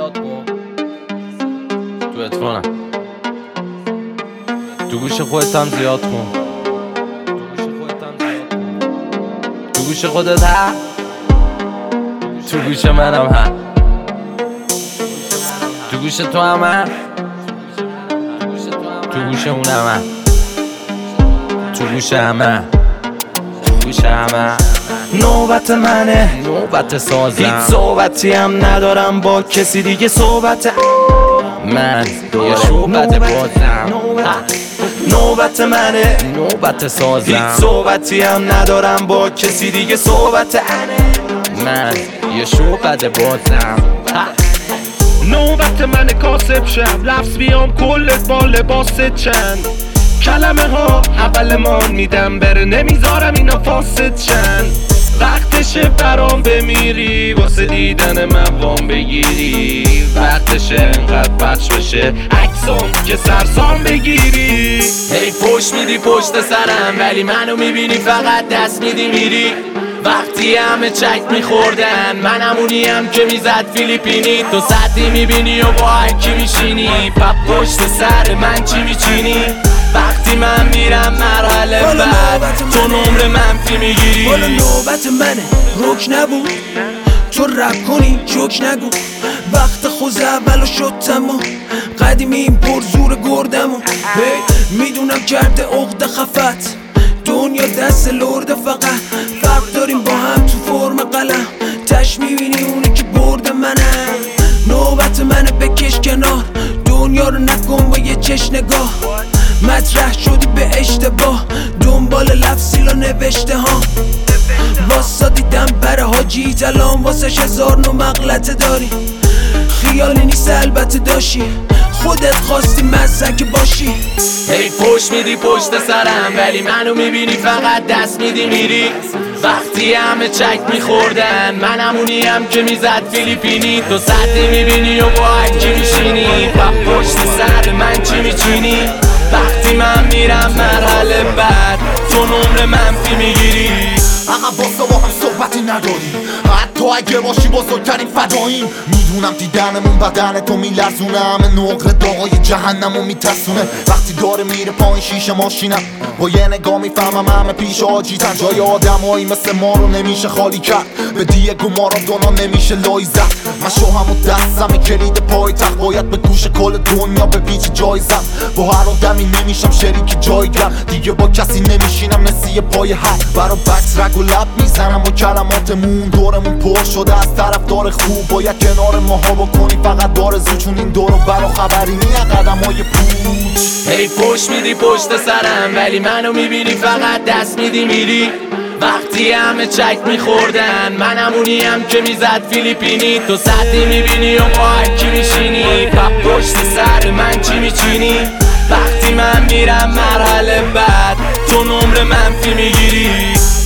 زیاد کن تو اتفانم تو گوش خودت هم زیاد کن تو گوش خودت هم تو گوش منم هم تو گوش تو هم تو گوش اونم هم تو گوش همه تو گوش همه نوبت منه، نوبت سازم، هیچ صحبتی هم ندارم با کسی دیگه. صحبت من یه شوبت بازم، نوبت منه، نوبت سازم، هیچ صحبتی هم ندارم با کسی دیگه. صحبت من یه شوبت بازم. نوبت من کاسب شم، لفظ بیام کلت با لباس چند کلمه ها اول مان میدم بره، نمیذارم اینا فاسد شن. وقتشه برام بمیری واسه دیدن من وام بگیری، وقتشه انقدر پخش بشه عکسام که سرسام بگیری. هی پشت میدی پشت سرم ولی منو میبینی فقط دست میدی میری. وقتی همه چک میخوردن من همونیم که میزد فیلیپینی. تو سطحی میبینی و با هرکی میشینی، پا پشت سر من چی میچینی؟ وقتی من میرم مرحله بعد تو نمره منفی میگیری. حالا نوبت منه، روک نبود تو رپ کنی جوک نگو. وقت خوز اولو شد تمام، قدیمی این پر زور گردمو. میدونم کرده عقده خفت، دنیا دست لرده فقط. فرق داریم با هم تو فرم قلم، تش میبینی اونی که برده منه. نوبت منه بکش کنار، دنیا رو نکن با یه چش نگاه. مطرح شدی به اشتباه، دنبال لفظیلا نوشته ها. واسا دیدم بره حاجی تلام واسش 1000 نوع مغلطه داری. خیالی نیست البته داشی، خودت خواستی مزدک باشی. هی پشت میدی پشت سرم ولی منو میبینی فقط دست میدی میری. وقتی همه چک میخوردن من همونیم که میزد فیلیپینی. تو سطحی میبینی و با هرکی میشینی، پا پشت سر من چی میچینی؟ وقتی من میرم مرحله بعد تو نمره منفی میگیری. عقب واسه با هم صحبتی نداریم، حتی اگه باشی بزرگترین فداییم. میدونم دیدنمون بدن تو میلرزونه، همه نقره داغای جهنمو میترسونه. وقتی داره میره پایین شیشه ماشینم، با یه نگاه میفهمم همه پیش آجیزن. جای آدمایی مثل ما رو نمیشه خالی کرد، به دیگو مارادونا نمیشه لای زد. من شوهم و دستم کلید پای تخت، باید به گوش کل دنیا به پیچ جایزم. با هر آدمی نمیشم شریک جایگم، دیگه با کسی نمیشینم نسی پای حد. برا بکس رگ و لب میزنم و کلماتمون دورمون پر شده از طرفدار خوب. باید کنار ماها بکنی فقط آرزو، چون این دورو برا خبری نیه قدمای پوچ. هی پشت میدی پشت سرم ولی منو میبینی فقط دست میدی میری. وقتی همه چک میخوردن من همونیم که میزد فیلیپینی. تو سطحی میبینی و با هرکی میشینی، پا پشت سر من چی میچینی؟ وقتی من میرم مرحله بعد تو نمره منفی میگیری.